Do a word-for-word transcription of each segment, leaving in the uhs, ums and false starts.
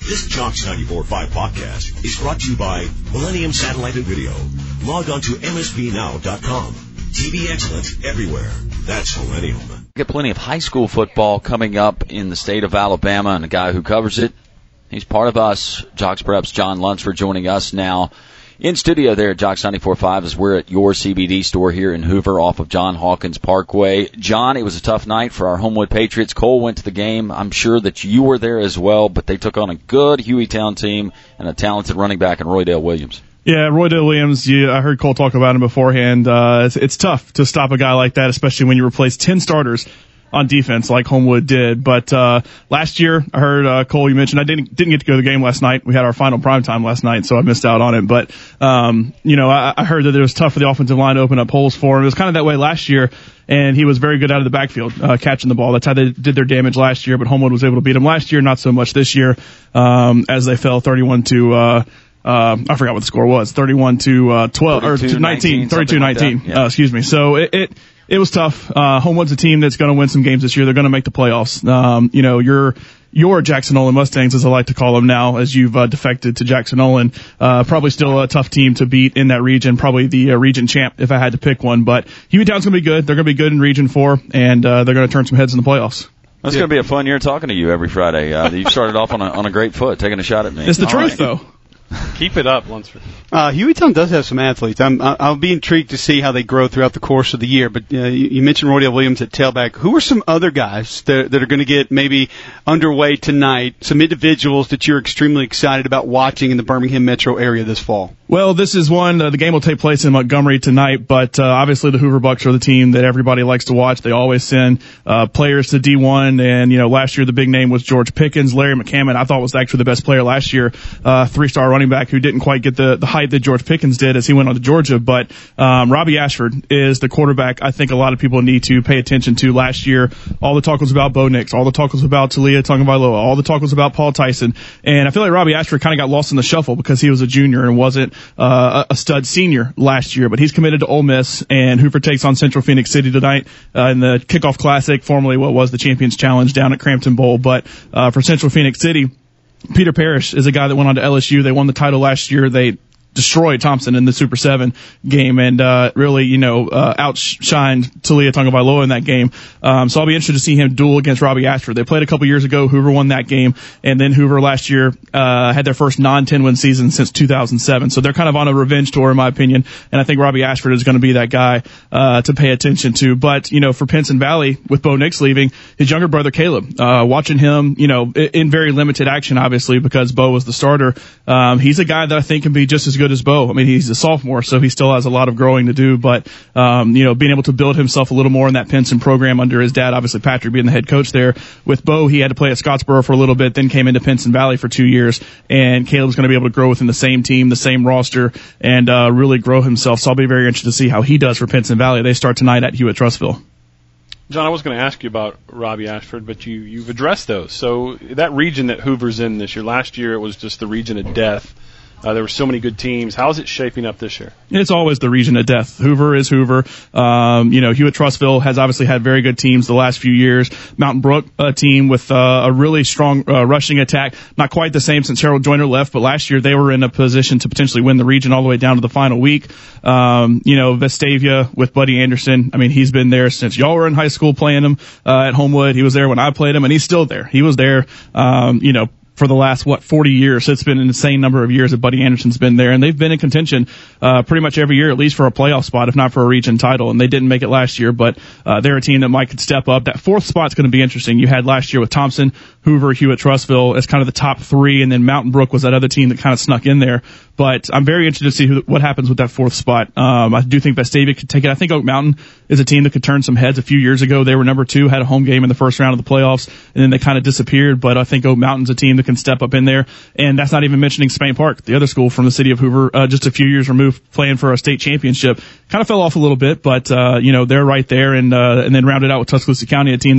This Jocks ninety-four point five podcast is brought to you by Millennium Satellite and Video. Log on to M S B now dot com. T V excellence everywhere. That's Millennium. Get plenty of high school football coming up in the state of Alabama, and a guy who covers it, he's part of us. Jocks Prep's John Lunsford joining us now in studio there at Jocks ninety-four point five as we're at your C B D store here in Hoover off of John Hawkins Parkway. John, it was a tough night for our Homewood Patriots. Cole went to the game. I'm sure that you were there as well, but they took on a good Hueytown team and a talented running back in Roydale Williams. Yeah, Roydale Williams, you, I heard Cole talk about him beforehand. Uh, it's, it's tough to stop a guy like that, especially when you replace ten starters on defense like Homewood did. But uh last year, I heard uh Cole, you mentioned I didn't didn't get to go to the game last night. We had our final primetime last night, so I missed out on it. But um you know, I, I heard that it was tough for the offensive line to open up holes for him. It was kind of that way last year, and he was very good out of the backfield, uh catching the ball. That's how they did their damage last year, but Homewood was able to beat them last year, not so much this year, um as they fell thirty-one to uh Uh, I forgot what the score was, thirty-one to, uh, twelve, or to nineteen, thirty-two nineteen, like yeah. uh, excuse me. So it, it, it was tough. Uh, Homewood's a team that's going to win some games this year. They're going to make the playoffs. Um, you know, your, your Jackson Olin Mustangs, as I like to call them now, as you've, uh, defected to Jackson Olin, uh, probably still a tough team to beat in that region, probably the uh, region champ if I had to pick one. But Hueytown's going to be good. They're going to be good in region four, and, uh, they're going to turn some heads in the playoffs. That's yeah. going to be a fun year talking to you every Friday. Uh, you started off on a, on a great foot, taking a shot at me. It's the All truth, right. though. Keep it up, Lunsford. Uh, Hueytown does have some athletes. I'm, I'll be intrigued to see how they grow throughout the course of the year. But uh, you, you mentioned Roydale Williams at tailback. Who are some other guys that, that are going to get maybe underway tonight? Some individuals that you're extremely excited about watching in the Birmingham metro area this fall? Well, this is one, uh, the game will take place in Montgomery tonight, but uh, obviously the Hoover Bucks are the team that everybody likes to watch. They always send uh, players to D one, and, you know, last year the big name was George Pickens. Larry McCammon, I thought, was actually the best player last year, uh, three-star running back who didn't quite get the, the height that George Pickens did as he went on to Georgia, but um, Robbie Ashford is the quarterback I think a lot of people need to pay attention to. Last year, all the talk was about Bo Nix, all the talk was about Talia Tagovailoa, all the talk was about Paul Tyson, and I feel like Robbie Ashford kind of got lost in the shuffle because he was a junior and wasn't Uh, a stud senior last year, but he's committed to Ole Miss, and Hoover takes on Central Phoenix City tonight uh, in the Kickoff Classic, formerly what was the Champions Challenge down at Crampton Bowl. But uh, for Central Phoenix City, Peter Parrish is a guy that went on to L S U. They won the title last year. They destroyed Thompson in the Super seven game and, uh, really, you know, uh, outshined Talia Tagovailoa in that game. Um, so I'll be interested to see him duel against Robbie Ashford. They played a couple years ago. Hoover won that game, and then Hoover last year, uh, had their first non-ten win season since two thousand seven. So they're kind of on a revenge tour, in my opinion, and I think Robbie Ashford is going to be that guy, uh, to pay attention to. But, you know, for Pinson Valley, with Bo Nix leaving, his younger brother Caleb, uh, watching him, you know, in very limited action, obviously, because Bo was the starter, um, he's a guy that I think can be just as good as Bo. I mean, he's a sophomore, so he still has a lot of growing to do, but, um, you know, being able to build himself a little more in that Pinson program under his dad, obviously Patrick being the head coach there. With Bo, he had to play at Scottsboro for a little bit, then came into Pinson Valley for two years, and Caleb's going to be able to grow within the same team, the same roster, and, uh, really grow himself. So I'll be very interested to see how he does for Pinson Valley. They start tonight at Hewitt-Trussville. John, I was going to ask you about Robbie Ashford, but you, you've addressed those. So that region that Hoover's in this year, last year it was just the region of death. Uh, there were so many good teams. How's it shaping up this year? It's always the region of death. Hoover is Hoover. Um, you know, Hewitt-Trussville has obviously had very good teams the last few years. Mountain Brook, a team with uh, a really strong uh, rushing attack. Not quite the same since Harold Joyner left, but last year they were in a position to potentially win the region all the way down to the final week. Um, you know, Vestavia with Buddy Anderson. I mean, he's been there since y'all were in high school playing him uh, at Homewood. He was there when I played him, and he's still there. He was there, um, you know, for the last, what, forty years. So it's been an insane number of years that Buddy Anderson's been there, and they've been in contention uh pretty much every year, at least for a playoff spot, if not for a region title, and they didn't make it last year, but uh they're a team that might could step up. That fourth spot's going to be interesting. You had last year with Thompson, Hoover, Hewitt-Trussville as kind of the top three, and then Mountain Brook was that other team that kind of snuck in there. But I'm very interested to see who, what happens with that fourth spot. Um, I do think Vestavia could take it. I think Oak Mountain is a team that could turn some heads. A few years ago, they were number two, had a home game in the first round of the playoffs, and then they kind of disappeared. But I think Oak Mountain's a team that can step up in there. And that's not even mentioning Spain Park, the other school from the city of Hoover, uh, just a few years removed, playing for a state championship. Kind of fell off a little bit, but, uh, you know, they're right there. And, uh, and then rounded out with Tuscaloosa County, a team that's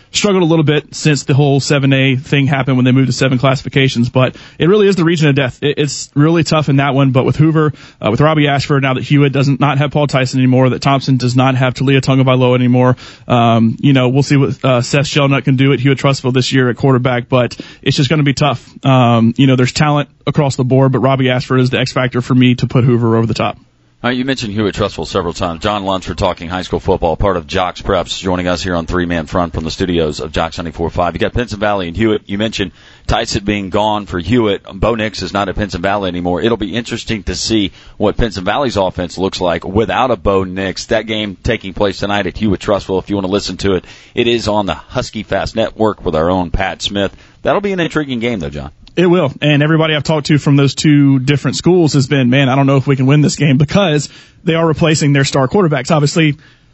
struggled a little bit since the whole seven A thing happened when they moved to seven classifications, but it really is the region of death. It, it's really tough in that one, but with Hoover, uh, with Robbie Ashford, now that Hewitt doesn't not have Paul Tyson anymore, that Thompson does not have Talia Tagovailoa anymore, um, you know, we'll see what uh, Seth Shelnut can do at Hewitt-Trussville this year at quarterback, but it's just going to be tough. Um, you know, there's talent across the board, but Robbie Ashford is the X factor for me to put Hoover over the top. Uh, you mentioned Hewitt-Trussville several times. John Lunsford talking high school football, part of Jocks Preps, joining us here on Three Man Front from the studios of Jocks ninety-four point five. You got Pinson Valley and Hewitt. You mentioned Tyson being gone for Hewitt. Bo Nix is not at Pinson Valley anymore. It'll be interesting to see what Pinson Valley's offense looks like without a Bo Nix. That game taking place tonight at Hewitt-Trussville. If you want to listen to it, it is on the Husky Fast Network with our own Pat Smith. That'll be an intriguing game, though, John. It will. And everybody I've talked to from those two different schools has been, man, I don't know if we can win this game because they are replacing their star quarterbacks. Obviously,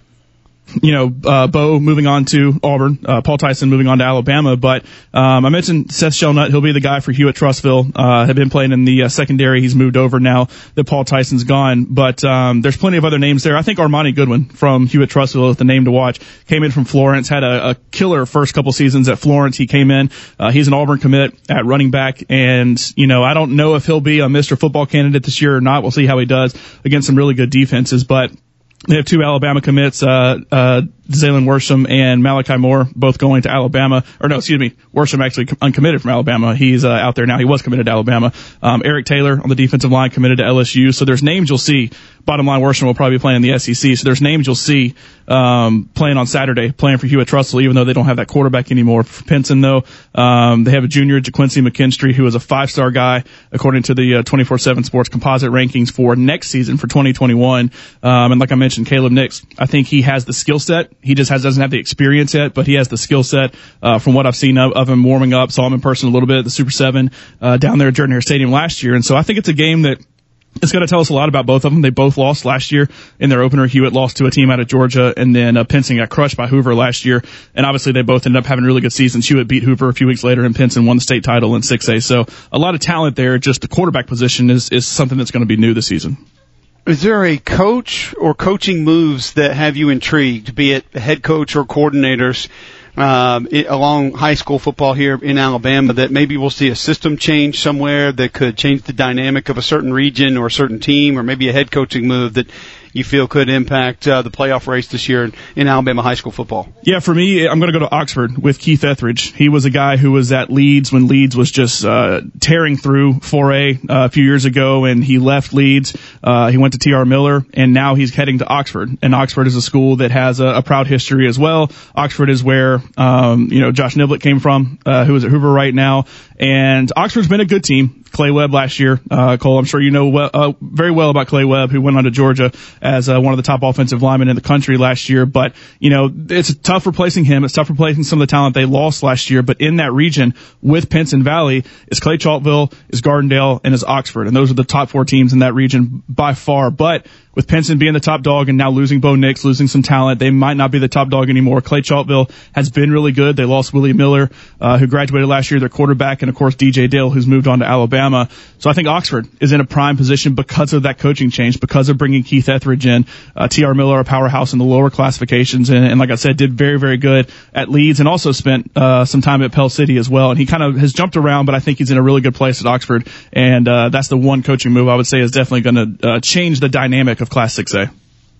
you know, uh, Bo moving on to Auburn, uh, Paul Tyson moving on to Alabama. But, um, I mentioned Seth Shelnut. He'll be the guy for Hewitt-Trussville. Uh, have been playing in the uh, secondary. He's moved over now that Paul Tyson's gone. But, um, there's plenty of other names there. I think Armani Goodwin from Hewitt-Trussville is the name to watch. Came in from Florence, had a, a killer first couple seasons at Florence. He came in. Uh, he's an Auburn commit at running back. And, you know, I don't know if he'll be a Mister Football candidate this year or not. We'll see how he does against some really good defenses. But, they have two Alabama commits, uh, uh, Zaylen Worsham and Malachi Moore, both going to Alabama. Or no, excuse me, Worsham actually uncommitted from Alabama. He's uh, out there now. He was committed to Alabama. Um, Eric Taylor on the defensive line committed to L S U. So there's names you'll see. Bottom line, Worsham will probably be playing in the S E C. So there's names you'll see um, playing on Saturday, playing for Hewitt-Trussville, even though they don't have that quarterback anymore. For Pinson, though, um, they have a junior, JaQuincy McKinstry, who is a five-star guy, according to the uh, twenty-four seven Sports composite rankings for next season for twenty twenty-one. Um, and like I mentioned, Caleb Nix, I think he has the skill set. He just has, doesn't have the experience yet, but he has the skill set uh, from what I've seen of, of him warming up. Saw him in person a little bit at the Super seven uh, down there at Jordan Hare Stadium last year. And so I think it's a game that it's going to tell us a lot about both of them. They both lost last year in their opener. Hewitt lost to a team out of Georgia, and then uh, Pinson got crushed by Hoover last year. And obviously they both ended up having really good seasons. Hewitt beat Hoover a few weeks later, and Pinson won the state title in six A. So a lot of talent there. Just the quarterback position is, is something that's going to be new this season. Is there a coach or coaching moves that have you intrigued, be it head coach or coordinators, um, it, along high school football here in Alabama, that maybe we'll see a system change somewhere that could change the dynamic of a certain region or a certain team, or maybe a head coaching move that you feel could impact uh, the playoff race this year in, in Alabama high school football? Yeah, for me, I'm going to go to Oxford with Keith Etheridge. He was a guy who was at Leeds when Leeds was just uh, tearing through four A uh, a few years ago, and he left Leeds. Uh, he went to T R Miller, and now he's heading to Oxford. And Oxford is a school that has a, a proud history as well. Oxford is where um, you know Josh Niblett came from, uh, who is at Hoover right now. And Oxford's been a good team. Clay Webb last year. Uh, Cole, I'm sure you know well, uh, very well about Clay Webb, who went on to Georgia as uh, one of the top offensive linemen in the country last year. But, you know, it's tough replacing him. It's tough replacing some of the talent they lost last year. But in that region with Pinson Valley is Clay Chalkville, is Gardendale, and is Oxford. And those are the top four teams in that region by far. But with Pinson being the top dog and now losing Bo Nix, losing some talent, they might not be the top dog anymore. Clay Chalkville has been really good. They lost Willie Miller, uh, who graduated last year, their quarterback, and of course D J Dale, who's moved on to Alabama. So I think Oxford is in a prime position because of that coaching change, because of bringing Keith Etheridge in. Uh, T R Miller, a powerhouse in the lower classifications, and, and like I said, did very, very good at Leeds, and also spent uh, some time at Pell City as well. And he kind of has jumped around, but I think he's in a really good place at Oxford. And uh, that's the one coaching move I would say is definitely going to uh, change the dynamic of Class six A.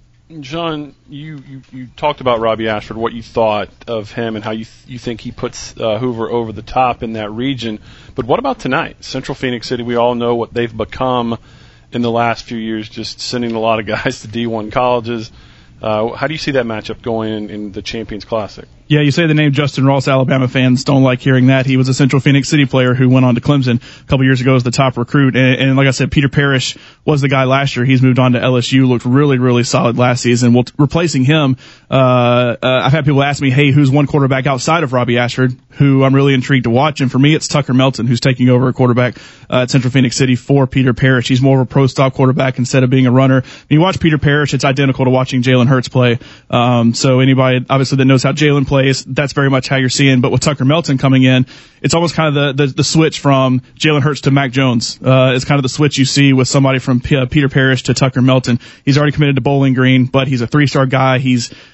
John, you, you, you talked about Robbie Ashford, what you thought of him and how you th- you think he puts uh, Hoover over the top in that region. But what about tonight? Central Phoenix City, we all know what they've become in the last few years, just sending a lot of guys to D one colleges. Uh, how do you see that matchup going in, in the Champions Classic? Yeah, you say the name Justin Ross. Alabama fans don't like hearing that. He was a Central Phoenix City player who went on to Clemson a couple years ago as the top recruit. And, and like I said, Peter Parrish was the guy last year. He's moved on to L S U, looked really, really solid last season. Well, replacing him, uh, uh, I've had people ask me, hey, who's one quarterback outside of Robbie Ashford who I'm really intrigued to watch? And for me, it's Tucker Melton, who's taking over a quarterback uh, at Central Phoenix City for Peter Parrish. He's more of a pro-style quarterback instead of being a runner. When you watch Peter Parrish, it's identical to watching Jalen Hurts play. Um, so anybody, obviously, that knows how Jalen plays, that's very much how you're seeing. But with Tucker Melton coming in, it's almost kind of the, the, the switch from Jalen Hurts to Mac Jones. Uh, it's kind of the switch you see with somebody from P- uh, Peter Parrish to Tucker Melton. He's already committed to Bowling Green, but he's a three-star guy. He's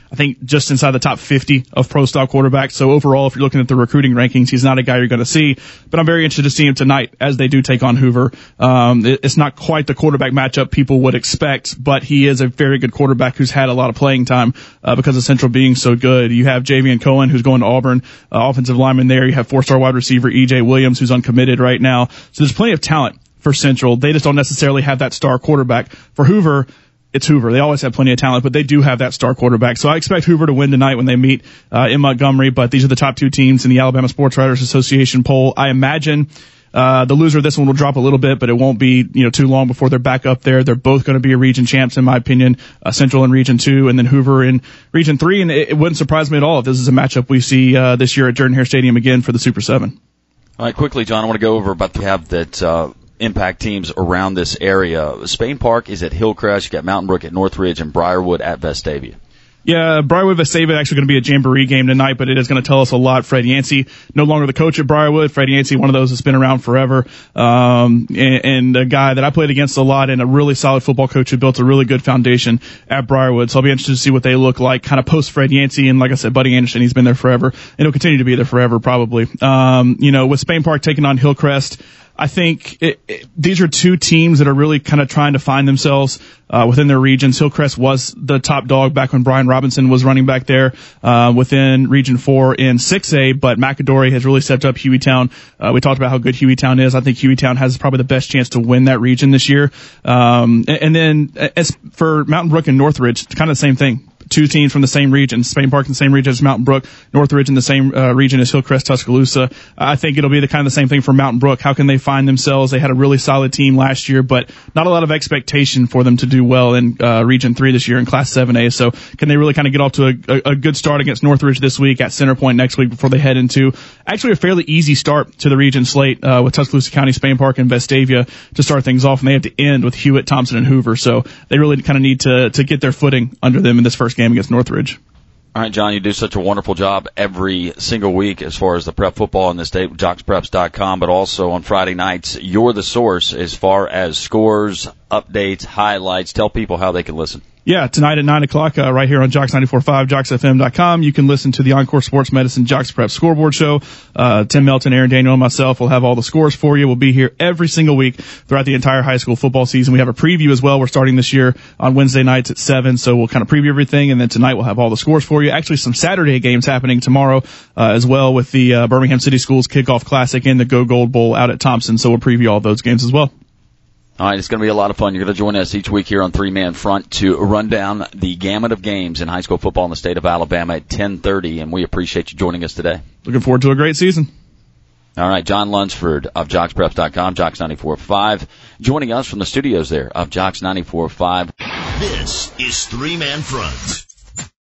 I think just inside the top fifty of pro style quarterbacks. So overall, if you're looking at the recruiting rankings, he's not a guy you're going to see. But I'm very interested to see him tonight as they do take on Hoover. Um, it, it's not quite the quarterback matchup people would expect, but he is a very good quarterback who's had a lot of playing time uh, because of Central being so good. You have Javian Cohen, who's going to Auburn, uh, offensive lineman there. You have four-star wide receiver E J Williams, who's uncommitted right now. So there's plenty of talent for Central. They just don't necessarily have that star quarterback. For Hoover, it's Hoover. They always have plenty of talent, but they do have that star quarterback. So I expect Hoover to win tonight when they meet uh, in Montgomery, but these are the top two teams in the Alabama Sports Writers Association poll. I imagine uh the loser of this one will drop a little bit, but it won't be, you know, too long before they're back up there. They're both going to be region champs, in my opinion, uh, Central in Region two and then Hoover in Region three, and it, it wouldn't surprise me at all if this is a matchup we see uh this year at Jordan-Hare Stadium again for the Super seven. All right, quickly, John, I want to go over about the have that uh impact teams around this area. Spain Park is at Hillcrest. You got Mountain Brook at Northridge and Briarwood at Vestavia. Yeah, Briarwood Vestavia actually going to be a jamboree game tonight, but it is going to tell us a lot. Fred Yancey, no longer the coach at Briarwood. Fred Yancey, one of those that's been around forever, um, and, and a guy that I played against a lot, and a really solid football coach who built a really good foundation at Briarwood. So I'll be interested to see what they look like, kind of post Fred Yancey. And like I said, Buddy Anderson, he's been there forever, and he'll continue to be there forever, probably. Um, you know, with Spain Park taking on Hillcrest, I think it, it, these are two teams that are really kind of trying to find themselves uh, within their regions. Hillcrest was the top dog back when Brian Robinson was running back there uh, within Region four in six A, but McAdory has really stepped up Hueytown. Uh, we talked about how good Hueytown is. I think Hueytown has probably the best chance to win that region this year. Um, and, and then as for Mountain Brook and Northridge, it's kind of the same thing. Two teams from the same region. Spain Park in the same region as Mountain Brook. Northridge in the same uh, region as Hillcrest, Tuscaloosa. I think it'll be the kind of the same thing for Mountain Brook. How can they find themselves? They had a really solid team last year, but not a lot of expectation for them to do well in uh, Region three this year in Class seven A. So can they really kind of get off to a, a, a good start against Northridge this week, at Center Point next week before they head into actually a fairly easy start to the region slate uh, with Tuscaloosa County, Spain Park, and Vestavia to start things off, and they have to end with Hewitt, Thompson, and Hoover. So they really kind of need to to get their footing under them in this first game against Northridge. All right, John, you do such a wonderful job every single week as far as the prep football in the state with Jox Preps dot com, but also on Friday nights, you're the source as far as scores, updates, highlights. Tell people how they can listen. Yeah, tonight at nine o'clock, uh, right here on Jox ninety-four point five, Jox F M dot com. You can listen to the Encore Sports Medicine Jox Prep Scoreboard Show. Uh, Tim Melton, Aaron Daniel, and myself will have all the scores for you. We'll be here every single week throughout the entire high school football season. We have a preview as well. We're starting this year on Wednesday nights at seven, so we'll kind of preview everything, and then tonight we'll have all the scores for you. Actually, some Saturday games happening tomorrow uh, as well with the uh, Birmingham City Schools Kickoff Classic and the Go Gold Bowl out at Thompson, so we'll preview all those games as well. All right, it's going to be a lot of fun. You're going to join us each week here on Three Man Front to run down the gamut of games in high school football in the state of Alabama at ten thirty, and we appreciate you joining us today. Looking forward to a great season. All right, John Lunsford of Jox Preps dot com, Jox ninety-four point five, joining us from the studios there of Jox ninety-four point five. This is Three Man Front.